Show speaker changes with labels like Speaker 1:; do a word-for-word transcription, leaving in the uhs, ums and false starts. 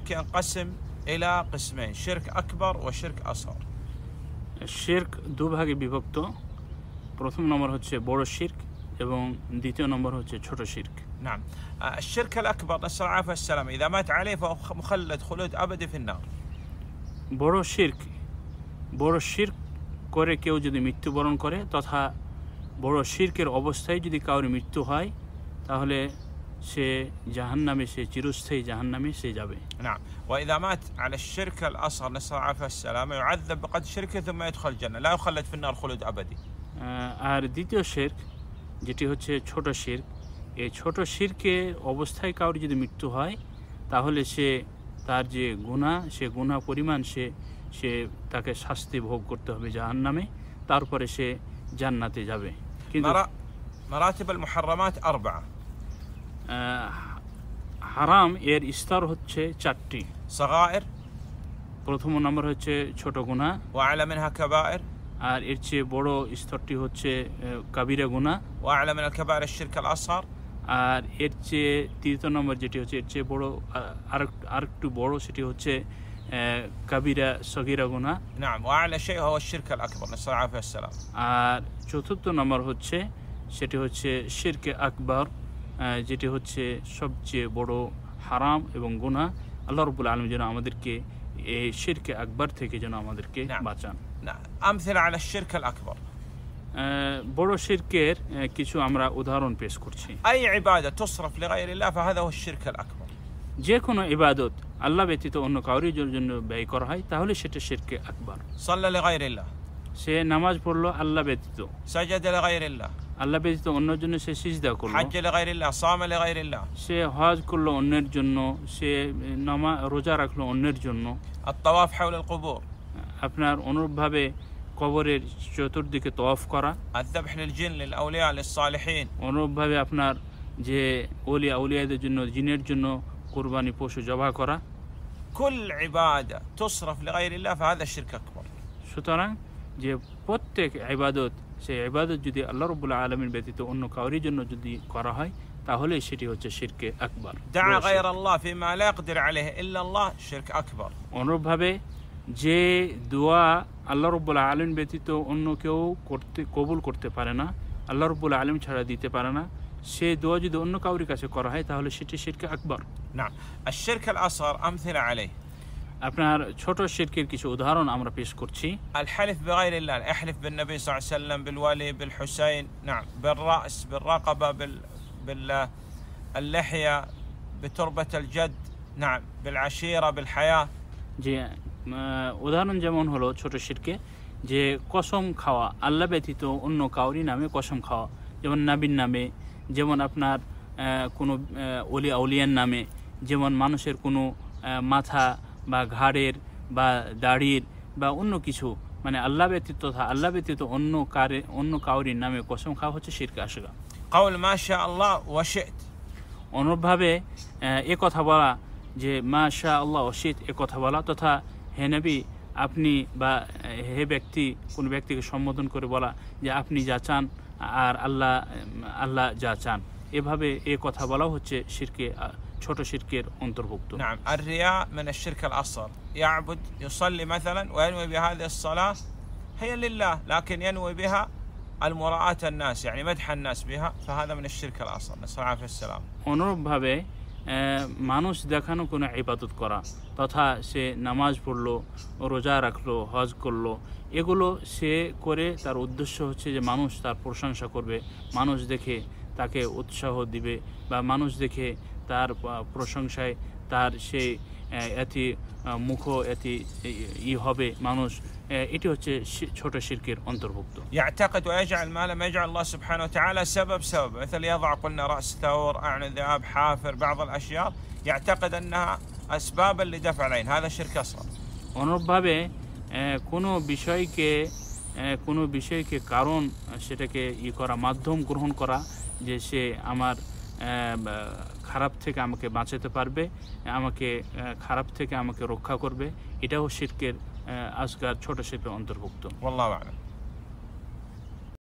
Speaker 1: الشرك ينقسم إلى قسمين، شرك أكبر وشرك أصغر.
Speaker 2: শিরক দুভাগে বিভক্ত। প্রথম নম্বর হচ্ছে বড় শিরক এবং দ্বিতীয় নম্বর হচ্ছে ছোট শিরক।
Speaker 1: نعم. الشرك الأكبر نسأل الله العافية والسلامة إذا مات عليه فهو مخلد خلود أبدي في النار.
Speaker 2: বড় শিরক বড় শিরক করে কেউ যদি মৃত্যুবরণ করে তথা বড় শিরকের অবস্থায় যদি কারোর মৃত্যু হয় তাহলে সে জাহান্নামে সে চিরস্থায়ী জাহান্নামে সে যাবে।
Speaker 1: نعم. وإذا مات على الشرك الأصغر نسأل الله العافية والسلامة يعذب بقدر شركه ثم يدخل الجنة لا يخلد في النار خلود أبدي.
Speaker 2: আর দ্বিতীয় শিরক যেটি হচ্ছে ছোট শিরক, এই ছোট শিরকের অবস্থায় কারোর যদি মৃত্যু হয় তাহলে সে তার যে গুনাহ সে গুনাহ পরিমাণ সে সে তাকে শাস্তি ভোগ করতে হবে জাহান্নামে, তারপরে সে জান্নাতে যাবে। কিন্তু
Speaker 1: مراتب المحرمات أربعة.
Speaker 2: হারাম এর স্তর হচ্ছে চারটি।
Speaker 1: صغائر
Speaker 2: প্রথম নম্বর হচ্ছে ছোট গুনাহ,
Speaker 1: وأعلى منها كبائر
Speaker 2: আর এর চেয়ে বড় স্তরটি হচ্ছে কাবিরা গুনাহ,
Speaker 1: وأعلى من الكبائر الشرك الأصغر,
Speaker 2: আর এর চেয়ে তৃতীয় নম্বর যেটি হচ্ছে এর চেয়ে বড় আর আরেকটু বড় সেটি হচ্ছে কাবিরা সগীরা গুনাহ।
Speaker 1: نعم. وأعلى شيء هو الشرك الأكبر نسأل الله العافية والسلام.
Speaker 2: আর চতুর্থ নম্বর হচ্ছে সেটি হচ্ছে শিরকে আকবর, যেটি হচ্ছে সবচেয়ে বড় হারাম এবং গুনাহ। আল্লাহ রাব্বুল আলামিন যেন আমাদেরকে এই শিরকে আকবর থেকে যেন আমাদেরকে বাঁচান।
Speaker 1: أمثلة على الشرك الأكبر.
Speaker 2: বড় শিরকের কিছু আমরা উদাহরণ পেশ করছি।
Speaker 1: أي عبادة تصرف لغير الله فهذا هو الشرك الأكبر.
Speaker 2: যে কোনো ইবাদত আল্লাহ ব্যতীত অন্য কারোর জন্য ব্যয় করা হয় তাহলে সেটা শিরকে আকবর।
Speaker 1: صلى لغير الله.
Speaker 2: সে নামাজ পড়লো আল্লাহ ব্যতীত।
Speaker 1: سجد لغير الله.
Speaker 2: আল্লাহ ব্যতীত অন্যের জন্য সে সিজদা করলো।
Speaker 1: حج لغير الله. صام لغير الله.
Speaker 2: সে হজ করলো অন্যের জন্য, সে নামাজ রোজা রাখলো অন্যের জন্য।
Speaker 1: الطواف حول القبور.
Speaker 2: আপনার অনুরূপভাবে কবরের চতুর্দিকে তওয়াফ করা।
Speaker 1: الذبح للجن للأولياء للصالحين.
Speaker 2: অনুরূপভাবে আপনার যে ওলি আউলিয়াদের জন্য জিনের জন্য কুরবানি পশু জবাহ করা।
Speaker 1: كل عبادة تصرف لغير الله فهذا الشرك أكبر.
Speaker 2: সুতরাং যে প্রত্যেক ইবাদত সে ইবাদত যদি আল্লাহ রাব্বুল আলামিন ব্যতীত অন্য কারোর জন্য যদি করা হয় তাহলে সেটি হচ্ছে শিরকে আকবর।
Speaker 1: دعا غير الله فيما لا يقدر عليه إلا الله شرك أكبر.
Speaker 2: অনুরূপভাবে যে দোয়া আল্লাহ রাব্বুল আলামিন ব্যতীত অন্য কেউ করতে কবুল করতে পারে না, আল্লাহ রাব্বুল আলামিন ছাড়া দিতে পারে না, সে দোয়া যদি অন্য কারোর কাছে করা হয় তাহলে সেটি শিরকে আকবর।
Speaker 1: نعم. الشرك الأصغر أمثلة عليه.
Speaker 2: আপনার ছোট শিরকের কিছু উদাহরণ আমরা পেশ করছি।
Speaker 1: الحلف بغير الله، احلف بالنبي صلى الله عليه وسلم، بالولي، بالحسين، نعم، بالرأس، بالرقبة، بال باللحية، بتربة الجد، نعم، بالعشيرة، بالحياة.
Speaker 2: যে উদাহরণ যেমন হলো ছোট শিরকে যে কসম খাওয়া আল্লাহ ব্যতীত অন্য কাউরি নামে কসম খাওয়া, যেমন নবীর নামে, যেমন আপনার কোনো ওলি আউলিয়ার নামে, যেমন মানুষের কোনো মাথা বা ঘাড়ের বা দাড়ির বা অন্য কিছু মানে আল্লাহ ব্যতীত তথা আল্লাহ ব্যতীত অন্য কারে অন্য কাউরির নামে কসম খাওয়া হচ্ছে শিরকে আসগর।
Speaker 1: قول ما شاء الله وشئت.
Speaker 2: অনুরূপভাবে এ কথা বলা যে মা শা আল্লাহ ওয়াশিত এ কথা বলা তথা হে নবী আপনি বা হে ব্যক্তি কোনো ব্যক্তিকে সম্বোধন করে বলা যে আপনি যা চান আর আল্লাহ আল্লাহ যা চান, এভাবে এ কথা বলা হচ্ছে শিরকে ছোট শিরকের অন্তর্ভুক্ত।
Speaker 1: نعم. الرياء من الشرك الأصغر. يعبد يصلي مثلا وينوي بهذه الصلاة هي لله لكن ينوي بها المراءة الناس يعني مدح الناس بها فهذا من الشرك الأصغر نسأل الله العافية والسلام.
Speaker 2: অনুরূপভাবে মানুষ দেখানো কোনো ইবাদত করা তথা সে নামাজ পড়লো, রোজা রাখলো, হজ করলো, এগুলো সে করে তার উদ্দেশ্য হচ্ছে যে মানুষ তার প্রশংসা করবে, মানুষ দেখে তাকে উৎসাহ দিবে বা মানুষ দেখে তার প্রশংসায় তার সেই এটি মুখ এটি ই হবে মানুষ, এটি হচ্ছে ছোট শিরকের অন্তর্ভুক্ত।
Speaker 1: يعتقد ويجعل ما لم يجعل الله سبحانه وتعالى سبب سبب مثل يضع قلنا رأس ثور، أعين ذئاب، حافر، بعض الأشياء يعتقد أنها أسبابا لدفع العين، هذا شرك أصغر.
Speaker 2: অনুরূপভাবে কোনো বিষয়কে কোনো বিষয়কে কারণ সেটাকে ই করা মাধ্যম গ্রহণ করা যে সে আমার খারাপ থেকে আমাকে বাঁচাতে পারবে, আমাকে খারাপ থেকে আমাকে রক্ষা করবে, এটাও শিরকের আসগর ছোট শিরকের অন্তর্ভুক্ত।
Speaker 1: والله أعلم.